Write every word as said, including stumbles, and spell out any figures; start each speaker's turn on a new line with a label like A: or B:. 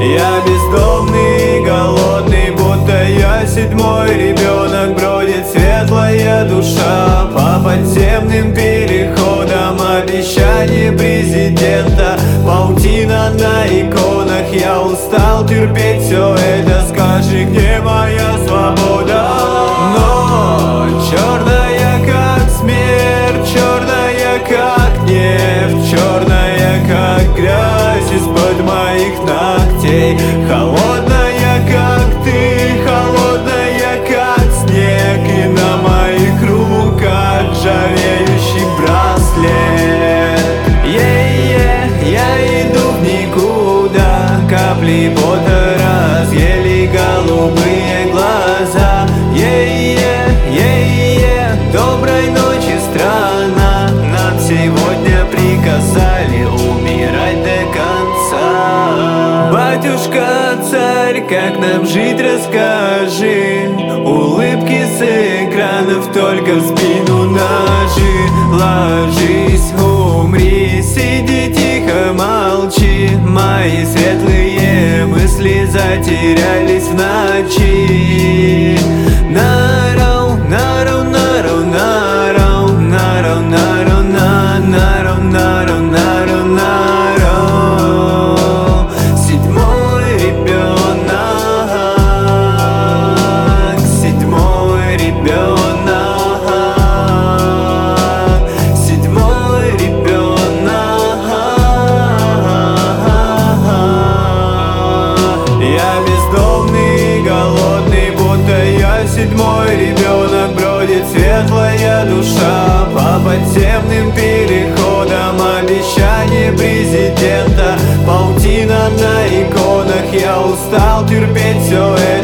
A: Я бездомный, голодный, будто я седьмой ребенок. Бродит светлая душа по подземным переходам. Обещание президента, паутина на иконах. Я устал терпеть все это, скажи, где моя свобода? Но черная как смерть, черная как нефть, черная как грязь из-под моих ногтей. Холодная как ты, холодная как снег, и на моих руках ржавеющий браслет. Е-е, я иду в никуда, капли пота разъели голубые глаза. Е-е, е-е, доброй ночи, страна. Нам сегодня приказали умирать до конца. Батюшка царь, как нам жить, расскажи. Улыбки с экранов только в спину ножи. Ложись, умри, сиди тихо, молчи. Мои светлые мысли затерялись в ночи. Нарау, нарау, нарау, нарау, нарау, нарау, на, нарау, нарау, нарау, нарау. Седьмой ребенок, седьмой ребенок, седьмой ребенок. Я бездомный, голодный, будто я седьмой ребенок. Бродит светлая душа по подземным переходам. Обещание президента, паутина на иконах. Я устал терпеть все это.